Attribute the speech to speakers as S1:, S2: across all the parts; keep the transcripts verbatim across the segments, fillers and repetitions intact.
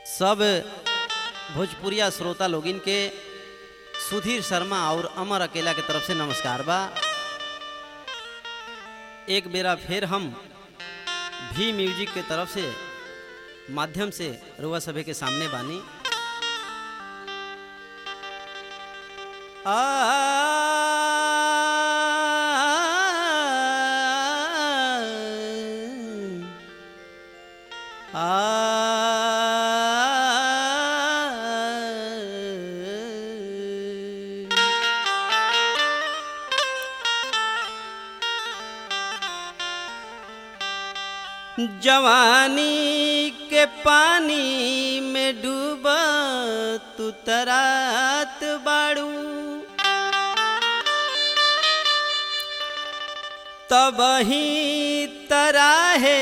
S1: सब भोजपुरिया श्रोता लोगिन के सुधीर शर्मा और अमर अकेला के तरफ से नमस्कार बा। एक बेरा फिर हम भी म्यूजिक के तरफ से माध्यम से रुआ सभे के सामने बानी। आ जवानी के पानी में डूबा तू तरात बाड़ू, तब ही तराहे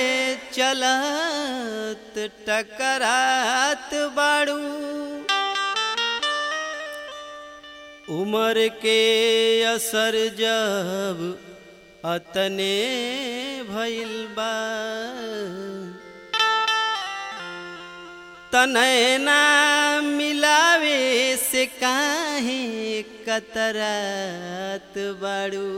S1: चलत टकरात बाड़ू। उम्र के असर जब अतने भइल बा, तनैना मिलावे से काहे कतरात बाड़ू।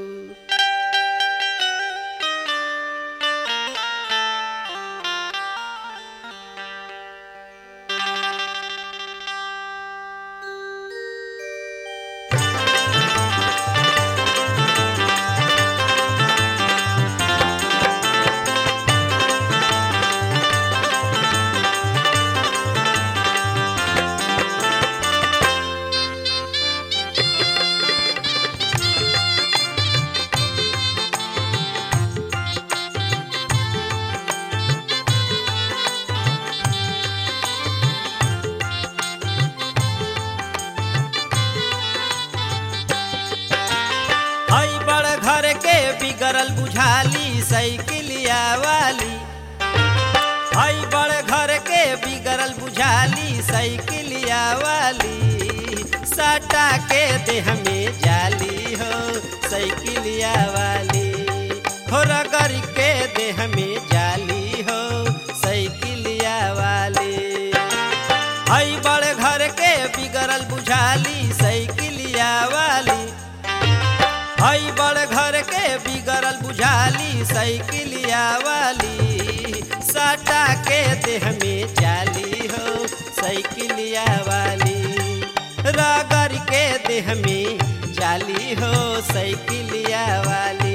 S1: बिगड़ल बुझाली साइकिलिया वाली, हई बड़ घर के बिगड़ल बुझाली साइकिलिया वाली। सटा के देह में जाली हो साइकिलिया वाली, हो रगड़ के देह में जाली हो साइकिलिया वाली। हई बड़ घर के बिगड़ल बुझाली साइकिलिया वाली, हई बड़ घर के बिगड़ल बुझाली साइकिलिया वाली। सटा के देह में जाली हो साइकिलिया वाली, रगड़ के देह में जाली हो साइकिलिया वाली।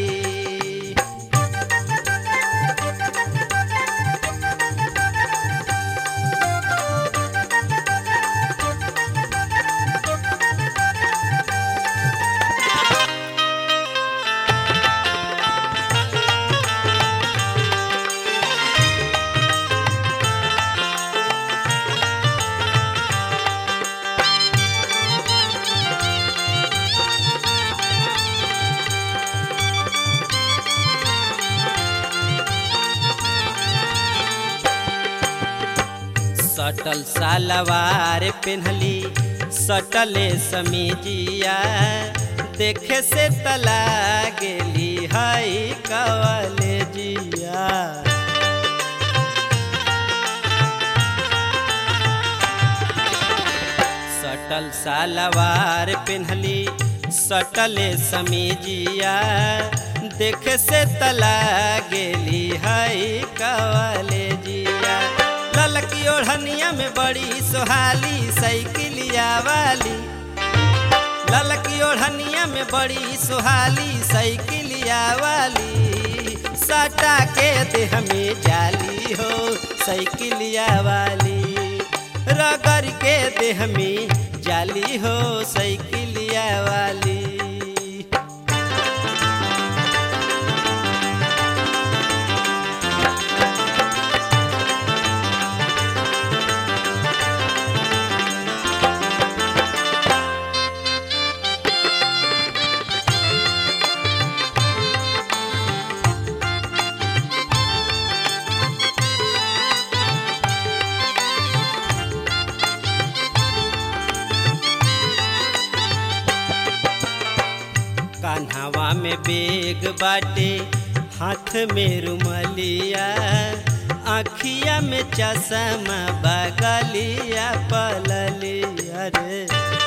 S1: सटल सालवार पेन्हली सटले समीजिया, देखे से तला गेली हई कॉलेजिया। सटल सालवार पेन्हली सटले समीजिया, देखे से तला गेली हई कॉलेजिया। ललकी ओढ़निया में बड़ी सोहाली साइकिलिया वाली, ललकी ओढ़निया में बड़ी सोहाली साइकिलिया वाली। सटा के देह में जाली हो साइकिलिया वाली, रगड़ के देह में जाली हो साइकिलिया वाली। कान्हावा में बेग बाटे हाथ में रुमलिया, आँखिया में चश्मा बगलिया पललिया रे।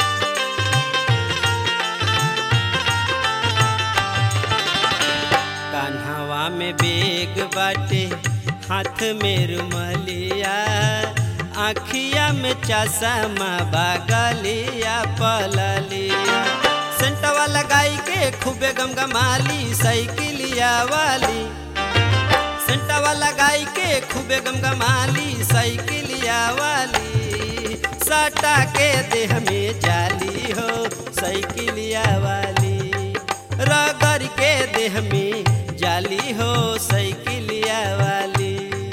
S1: कान्हवा में बेग बाटे हाथ में रुमलिया, आँखिया में चश्मा बगलिया पललिया। सेंटवा लगाई के खूबे गमगमाली साइकिलिया वाली, सेंटवा लगाई के खूबे गमगमाली साइकिलिया वाली। सटा के देह में जाली हो साइकिलिया वाली, रगड़ के देह में जाली हो साइकिलिया वाली।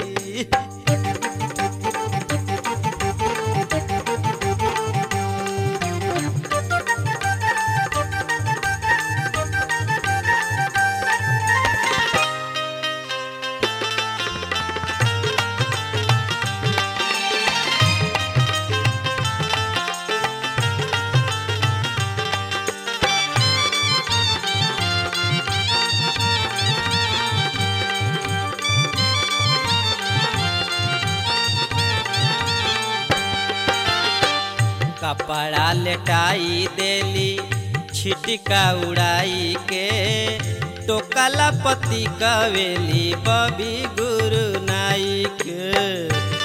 S1: कपड़ा लेटाई देली छिटका उड़ाई के, टोकला पति कवेली बबी गुरु नाई के।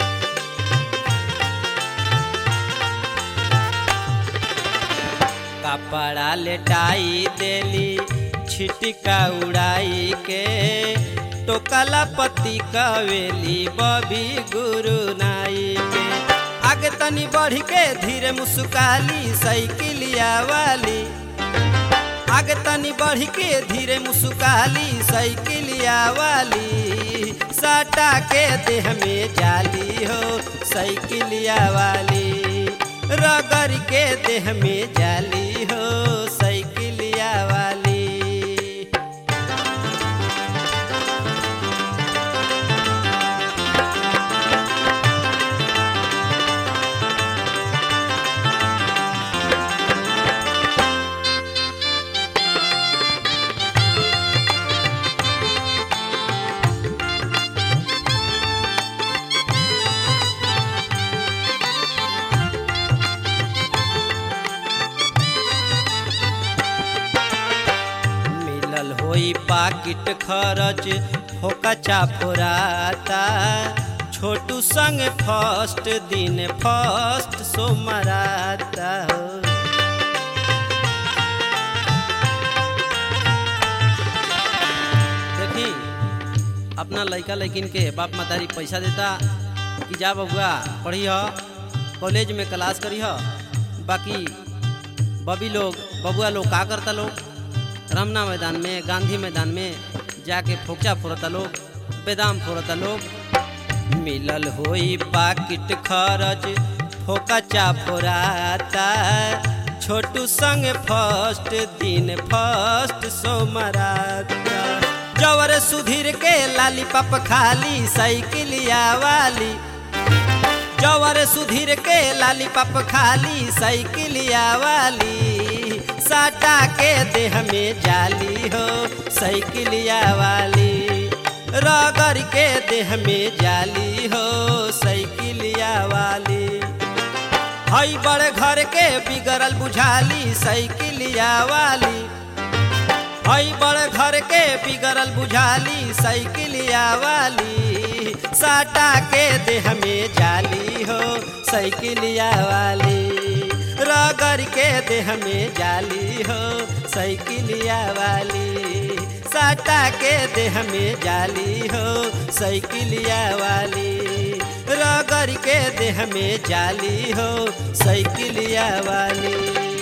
S1: कपड़ा लेटाई देली छिटका उड़ाई के, टोकला पति कवेली बबी गुरु नाई के। आगे तनी बढ़ के धीरे मुस्काली साइकिलिया वाली, आगे तनी बढ़ के धीरे मुस्काली साइकिलिया वाली। सटा के देह में जाली हो साइकिलिया वाली, रगड़ के देह में जाली हो साइकिलिया वाली। होई पाकिट खरच फोकचा फोराता, छोटू संग फर्स्ट दिन फर्स्ट सोमराता। देखी अपना लड़का लड़किन के बाप मतारी पैसा देता कि जा बबुआ पढ़ी हो, कॉलेज में क्लास करी हो। बाकी बबी लोग बबुआ लोग का करता लोग, रमना मैदान में गांधी मैदान में जाके फोकचा फोड़ता लोग, बेदाम फोड़ता लोग। मिलल होई पाकिट खरच फोकचा फोराता, छोटू संग फर्स्ट दिन फर्स्ट सोमराता। जवर सुधीर के लाली पाप खाली साइकिलिया वाली, जवर सुधीर के लाली पाप खाली साइकिलिया वाली। सटा के देह में जाली हो साइकिलिया वाली, रगड़ के देह में जाली हो साइकिलिया वाली। हई बड़े घर के बिगड़ल बुझाली साइकिलिया वाली, हई बड़े घर के बिगड़ल बुझाली साइकिलिया वाली। सटा के देह में जाली हो साइकिलिया वाली, रगड़ के देह में जाली हो साइकिलिया वाली। सटा के देह में जाली हो साइकिलिया वाली, रगड़ के देह में जाली हो साइकिलिया वाली।